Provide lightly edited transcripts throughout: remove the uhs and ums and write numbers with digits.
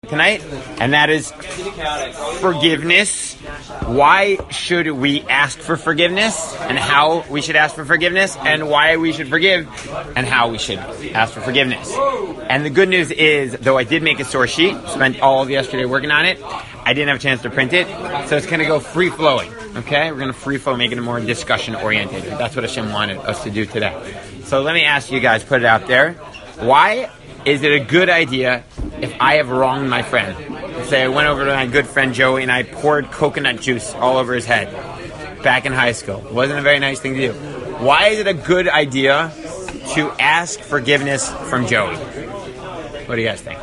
tonight, and that is forgiveness. Why should we ask for forgiveness, and how we should ask for forgiveness, and why we should forgive, and how we should ask for forgiveness. And the good news is, though I did make a source sheet, spent all of yesterday working on it, I didn't have a chance to print it, so it's going to go free-flowing, okay? We're going to free-flow, making it more discussion-oriented. That's what Hashem wanted us to do today. So let me ask you guys, put it out there. Why is it a good idea if I have wronged my friend? Say I went over to my good friend Joey and I poured coconut juice all over his head back in high school. It wasn't a very nice thing to do. Why is it a good idea to ask forgiveness from Joey? What do you guys think?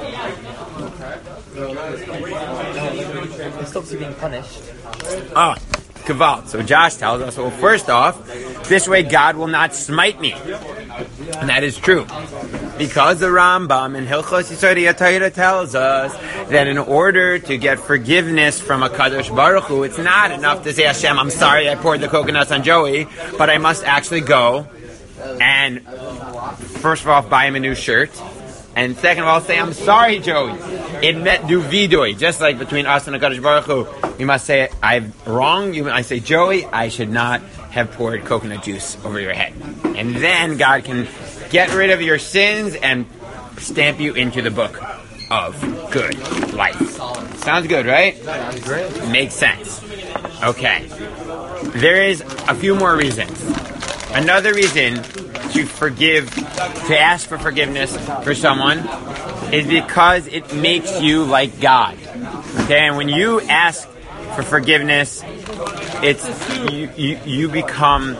It stops you being punished. Oh, Kaval. So Josh tells us, well, first off, this way God will not smite me. And that is true. Because the Rambam in Hilchos Yisodei HaTorah tells us that in order to get forgiveness from a Kadosh Baruch Hu, it's not enough to say, Hashem, I'm sorry I poured the coconuts on Joey, but I must actually go and, first of all, buy him a new shirt. And second of all, say, I'm sorry, Joey. It meant do vidui. Just like between us and the Kadosh Baruch Hu, we must say, I'm wrong. I say, Joey, I should not have poured coconut juice over your head. And then God can get rid of your sins and stamp you into the book of good life. Sounds good, right? Sounds great. Makes sense. Okay. There is a few more reasons. Another reason to forgive, to ask for forgiveness for someone is because it makes you like God. Okay, and when you ask for forgiveness, it's you become,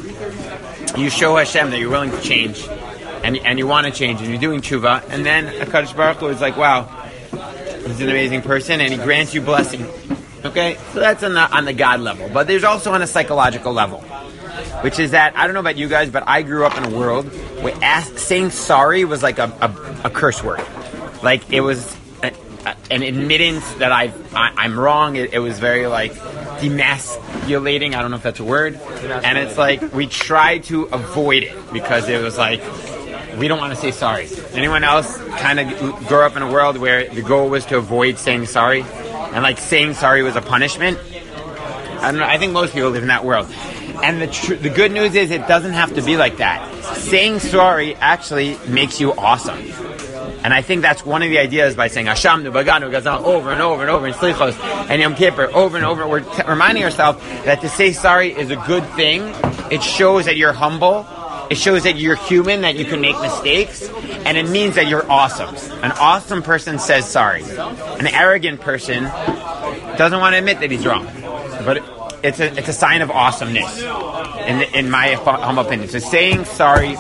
you show Hashem that you're willing to change, and you want to change, and you're doing tshuva, and then HaKadosh Baruch Hu is like, wow, he's an amazing person, and he grants you blessing. Okay, so that's on the God level, but there's also on a psychological level, which is that, I don't know about you guys, but I grew up in a world where saying sorry was like a curse word. Like, it was an admittance that I'm wrong. It was very, like, demasculating. I don't know if that's a word. And it's like, we try to avoid it because it was like, we don't want to say sorry. Anyone else kind of grew up in a world where the goal was to avoid saying sorry? And, like, saying sorry was a punishment? I don't know. I think most people live in that world. And the good news is it doesn't have to be like that. Saying sorry actually makes you awesome. And I think that's one of the ideas by saying Hashem, Baganu, Gazal, over and over and over, and Slichos, and Yom Kippur, over and over. We're reminding ourselves that to say sorry is a good thing. It shows that you're humble. It shows that you're human, that you can make mistakes. And it means that you're awesome. An awesome person says sorry. An arrogant person doesn't want to admit that he's wrong. But it's a sign of awesomeness, in my humble opinion. So saying sorry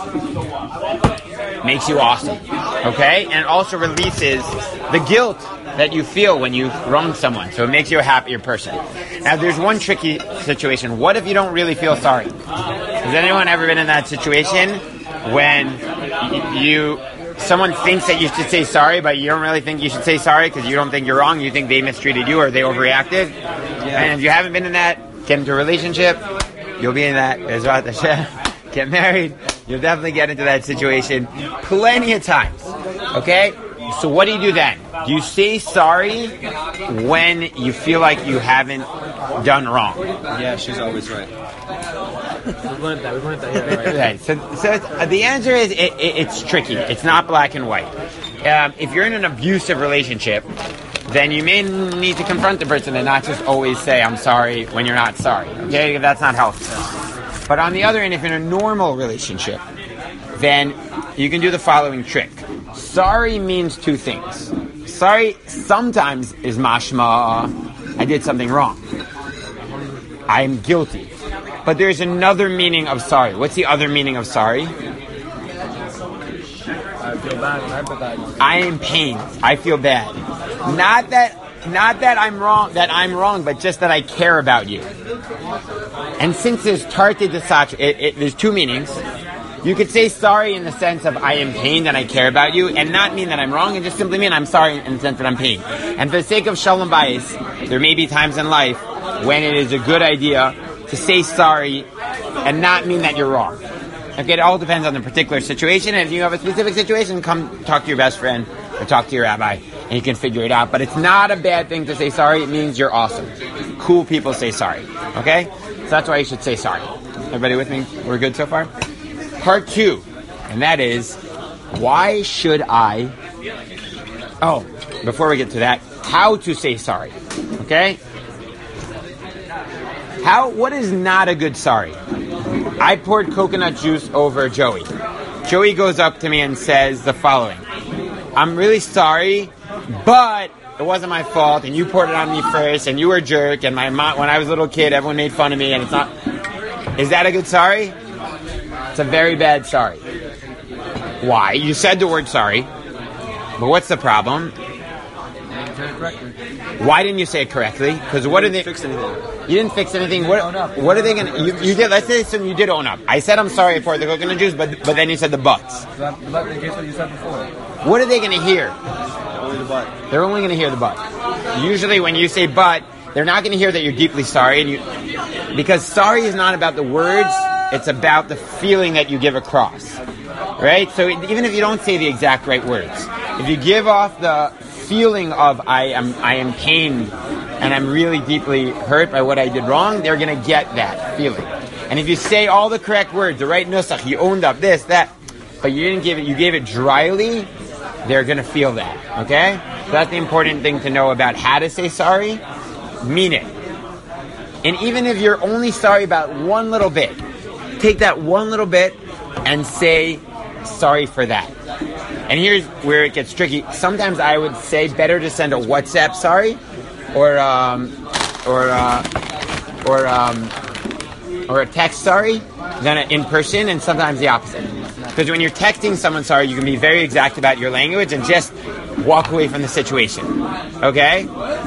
makes you awesome, okay? And it also releases the guilt that you feel when you wrong someone. So it makes you a happier person. Now, there's one tricky situation. What if you don't really feel sorry? Has anyone ever been in that situation when someone thinks that you should say sorry, but you don't really think you should say sorry because you don't think you're wrong, you think they mistreated you or they overreacted? Yeah. And if you haven't been in that, get into a relationship, you'll be in that. Get married, you'll definitely get into that situation plenty of times. Okay? So what do you do then? Do you say sorry when you feel like you haven't done wrong? Yeah, she's always right. We've learned that. Right. So the answer is it's tricky. It's not black and white. If you're in an abusive relationship, then you may need to confront the person and not just always say, I'm sorry, when you're not sorry. Okay? That's not healthy. But on the other hand, if you're in a normal relationship, then you can do the following trick. Sorry means two things. Sorry sometimes is mashma, I did something wrong. I am guilty. But there's another meaning of sorry. What's the other meaning of sorry? I feel bad and empathize. I am pained. I feel bad. Not that I'm wrong, but just that I care about you. And since there's tarte desach, there's two meanings. You could say sorry in the sense of I am pained and I care about you, and not mean that I'm wrong, and just simply mean I'm sorry in the sense that I'm pained. And for the sake of shalom bayis, there may be times in life when it is a good idea to say sorry and not mean that you're wrong. Okay, it all depends on the particular situation, and if you have a specific situation, come talk to your best friend or talk to your rabbi, and you can figure it out. But it's not a bad thing to say sorry. It means you're awesome. Cool people say sorry. Okay? So that's why you should say sorry. Everybody with me? We're good so far? Part 2, and that is, why should I... Oh, before we get to that, how to say sorry. Okay? What is not a good sorry? I poured coconut juice over Joey. Joey goes up to me and says the following: I'm really sorry, but it wasn't my fault, and you poured it on me first, and you were a jerk, and my mom, when I was a little kid, everyone made fun of me, and it's not... Is that a good sorry? It's a very bad sorry. Why? You said the word sorry, but what's the problem? Why didn't you say it correctly? Because what did they fix anything? You didn't fix anything. What are they gonna? You did. Let's say you did own up. I said I'm sorry for the coconut juice, but then you said the buts. But guess what you said before? What are they gonna hear? Only the butt. They're only gonna hear the but. Usually, when you say but, they're not gonna hear that you're deeply sorry, because sorry is not about the words. It's about the feeling that you give across, right? So even if you don't say the exact right words, if you give off the feeling of I am pained and I'm really deeply hurt by what I did wrong, they're going to get that feeling. And if you say all the correct words, the right nusach, you owned up this, that, but you didn't give it, you gave it dryly, they're going to feel that, okay? So that's the important thing to know about how to say sorry. Mean it. And even if you're only sorry about one little bit, take that one little bit and say sorry for that. And here's where it gets tricky. Sometimes I would say better to send a WhatsApp sorry, or a text sorry than an in person, and sometimes the opposite. Because when you're texting someone sorry, you can be very exact about your language and just walk away from the situation. Okay?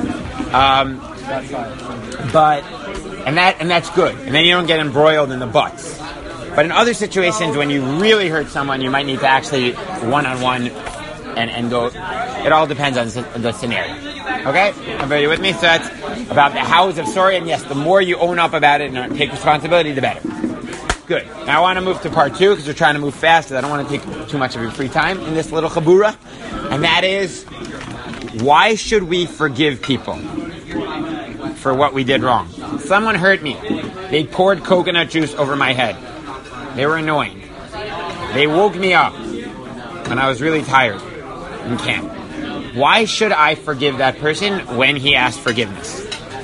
And that's good. And then you don't get embroiled in the buts. But in other situations, when you really hurt someone, you might need to actually one-on-one and go. It all depends on the scenario. Okay? Everybody with me? So that's about the hows of sorry. And yes, the more you own up about it and take responsibility, the better. Good. Now I want to move to part 2 because we're trying to move fast. I don't want to take too much of your free time in this little chabura. And that is, why should we forgive people for what we did wrong? Someone hurt me. They poured coconut juice over my head. They were annoying. They woke me up when I was really tired in camp. Why should I forgive that person when he asked forgiveness?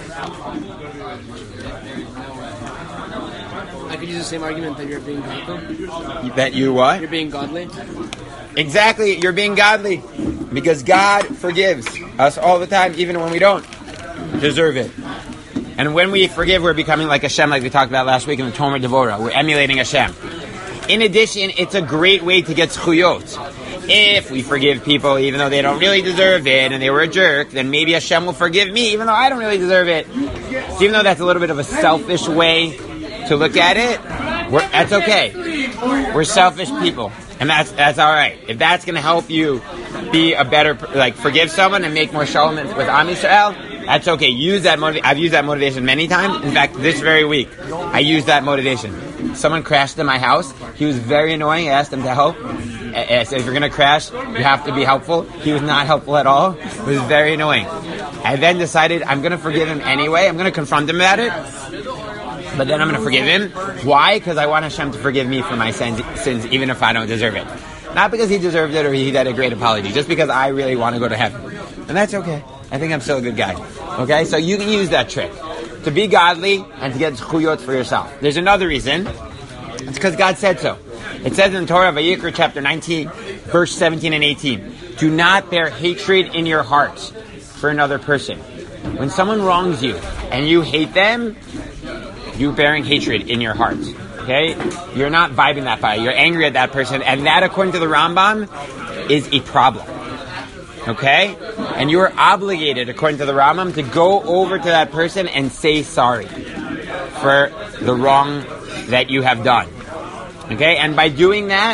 I could use the same argument that you're being godly. That you what? You're being godly. Exactly, you're being godly. Because God forgives us all the time, even when we don't deserve it. And when we forgive, we're becoming like Hashem, like we talked about last week in the Tomer Devorah. We're emulating Hashem. In addition, it's a great way to get zchuyot. If we forgive people even though they don't really deserve it and they were a jerk, then maybe Hashem will forgive me even though I don't really deserve it. So even though that's a little bit of a selfish way to look at it, that's okay. We're selfish people. And that's all right. If that's going to help you be a better, forgive someone and make more shalom with Am Yisrael, that's okay. Use that I've used that motivation many times. In fact, this very week, I used that motivation. Someone crashed in my house. He was very annoying. I asked him to help. I said, if you're going to crash, you have to be helpful. He was not helpful at all. It was very annoying. I then decided I'm going to forgive him anyway. I'm going to confront him about it. But then I'm going to forgive him. Why? Because I want Hashem to forgive me for my sins, even if I don't deserve it. Not because he deserved it or he had a great apology. Just because I really want to go to heaven. And that's okay. I think I'm still a good guy. Okay? So you can use that trick. To be godly and to get zchuyot for yourself. There's another reason. It's because God said so. It says in the Torah, Vayikra chapter 19, verse 17 and 18. Do not bear hatred in your hearts for another person. When someone wrongs you and you hate them, you're bearing hatred in your heart. Okay? You're not vibing that fire. You're angry at that person. And that, according to the Rambam, is a problem. Okay? And you are obligated, according to the Rambam, to go over to that person and say sorry for the wrong that you have done. Okay? And by doing that,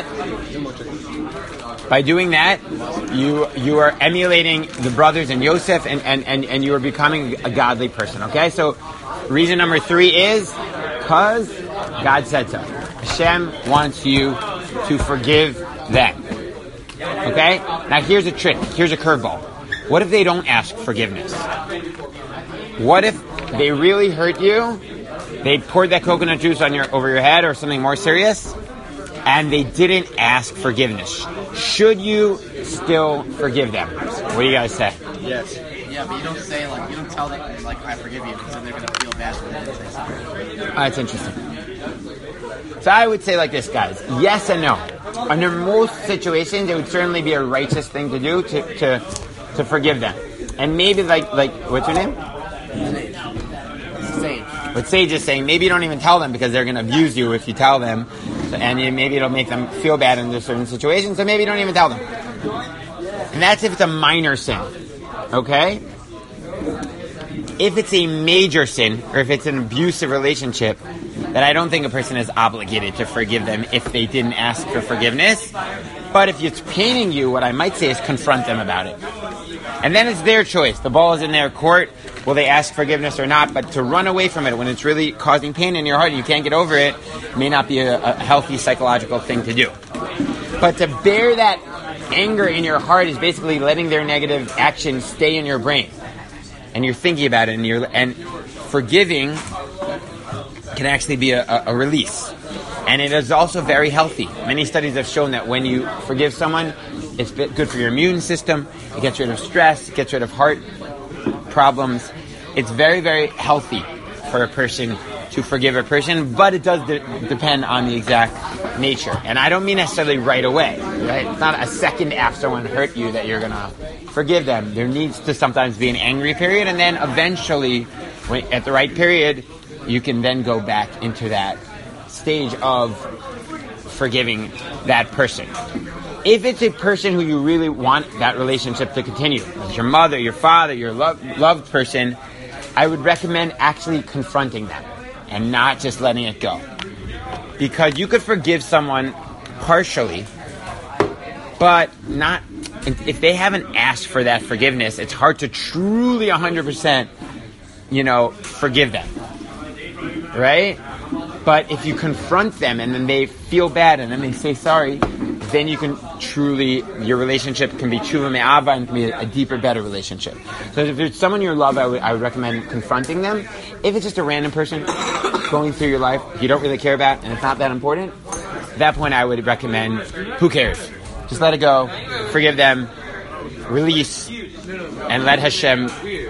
you are emulating the brothers in Yosef and you are becoming a godly person. Okay? So reason number 3 is because God said so. Hashem wants you to forgive them. Okay? Now here's a trick. Here's a curveball. What if they don't ask forgiveness? What if they really hurt you? They poured that coconut juice over your head or something more serious, and they didn't ask forgiveness. Should you still forgive them? What do you guys say? Yes. Yeah, but you don't say, you don't tell them, I forgive you, because then they're going to feel bad for that and say sorry. That's interesting. So I would say like this, guys. Yes and no. Under most situations, it would certainly be a righteous thing to do to forgive them. And maybe like what's your name? Sage. What Sage is saying, maybe you don't even tell them because they're going to abuse you if you tell them. And maybe it'll make them feel bad in certain situations, so maybe you don't even tell them. And that's if it's a minor sin. Okay? If it's a major sin, or if it's an abusive relationship, then I don't think a person is obligated to forgive them if they didn't ask for forgiveness. But if it's paining you, what I might say is confront them about it. And then it's their choice. The ball is in their court. Will they ask forgiveness or not? But to run away from it when it's really causing pain in your heart and you can't get over it may not be a healthy psychological thing to do. But to bear that anger in your heart is basically letting their negative action stay in your brain. And you're thinking about it, and forgiving can actually be a release. And it is also very healthy. Many studies have shown that when you forgive someone, it's good for your immune system. It gets rid of stress. It gets rid of heart problems. It's very, very healthy for a person to forgive a person, but it does depend on the exact nature. And I don't mean necessarily right away. Right? It's not a second after someone hurt you that you're going to forgive them. There needs to sometimes be an angry period, and then eventually, at the right period, you can then go back into that stage of forgiving that person. If it's a person who you really want that relationship to continue, like your mother, your father, your loved person, I would recommend actually confronting them and not just letting it go. Because you could forgive someone partially, but not, if they haven't asked for that forgiveness, it's hard to truly 100%, forgive them. Right? But if you confront them and then they feel bad and then they say sorry, then you can truly, your relationship can be tshuva me'ava and can be a deeper, better relationship. So if it's someone you love, I would recommend confronting them. If it's just a random person going through your life you don't really care about and it's not that important, at that point I would recommend, who cares? Just let it go, forgive them, release, and let Hashem,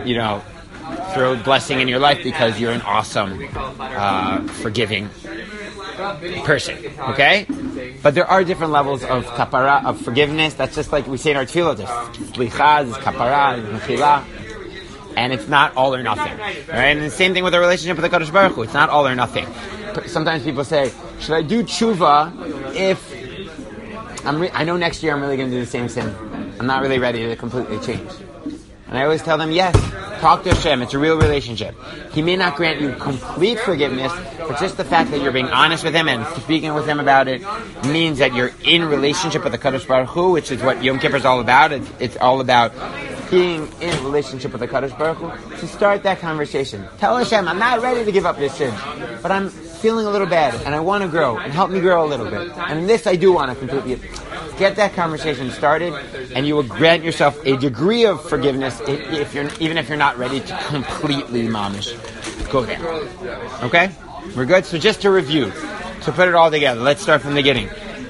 throw blessing in your life because you're an awesome, forgiving person. Okay? But there are different levels of kapara, of forgiveness. That's just like we say in our tefillah. There's slicha, there's kapara, there's mechila. And it's not all or nothing. Right? And the same thing with our relationship with the Kadosh Baruch Hu. It's not all or nothing. Sometimes people say, should I do tshuva if I know next year I'm really going to do the same sin. I'm not really ready to completely change. And I always tell them, yes, talk to Hashem. It's a real relationship. He may not grant you complete forgiveness, but just the fact that you're being honest with Him and speaking with Him about it means that you're in relationship with the Kadosh Baruch Hu, which is what Yom Kippur is all about. It's all about being in relationship with the Kadosh Baruch Hu. To start that conversation, tell Hashem, I'm not ready to give up this sin, but I'm feeling a little bad, and I want to grow, and help me grow a little bit. And in this, I do want to completely get that conversation started, and you will grant yourself a degree of forgiveness even if you're not ready to completely mamish go there. Okay? We're good? So just to review, to put it all together, let's start from the beginning.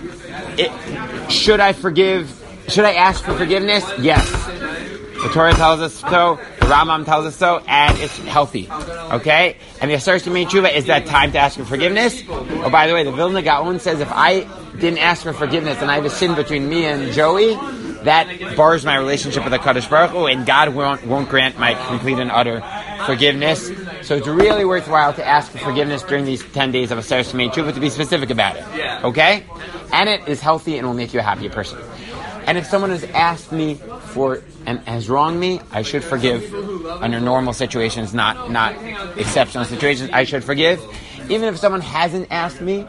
Should I ask for forgiveness? Yes. The Torah tells us so, the Rambam tells us so, and it's healthy. Okay? And the Asar Shemei Tshuva is that time to ask for forgiveness. Oh, by the way, the Vilna Gaon says if I didn't ask for forgiveness and I have a sin between me and Joey, that bars my relationship with the Kadosh Baruch Hu, and God won't grant my complete and utter forgiveness. So it's really worthwhile to ask for forgiveness during these 10 days of Asar Shemei Tshuva, to be specific about it. Okay? And it is healthy and will make you a happier person. And if someone has asked me for and has wronged me, I should forgive. Under normal situations, not exceptional situations, I should forgive. Even if someone hasn't asked me,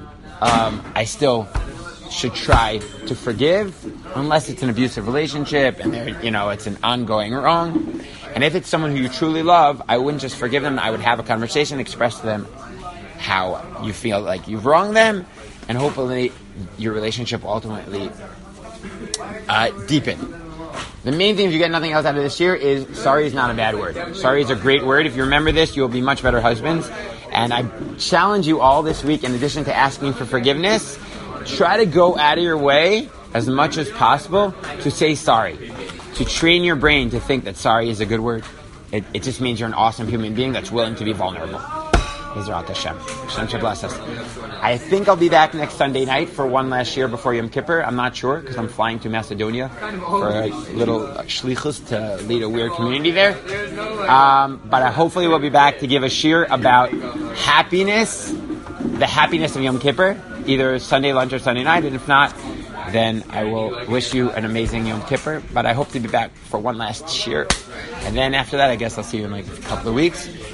I still should try to forgive, unless it's an abusive relationship and it's an ongoing wrong. And if it's someone who you truly love, I wouldn't just forgive them. I would have a conversation, express to them how you feel like you've wronged them, and hopefully your relationship will ultimately deepen. The main thing, if you get nothing else out of this year, is sorry is not a bad word. Sorry is a great word. If you remember this, you'll be much better husbands. And I challenge you all this week, in addition to asking for forgiveness, try to go out of your way as much as possible to say sorry. To train your brain to think that sorry is a good word. It just means you're an awesome human being that's willing to be vulnerable. Yizrat Hashem. Hashem should bless us. I think I'll be back next Sunday night for one last year before Yom Kippur. I'm not sure because I'm flying to Macedonia for a little shlichus to lead a weird community there. But hopefully we'll be back to give a shir about happiness, the happiness of Yom Kippur, either Sunday lunch or Sunday night. And if not, then I will wish you an amazing Yom Kippur. But I hope to be back for one last shir. And then after that, I guess I'll see you in like a couple of weeks.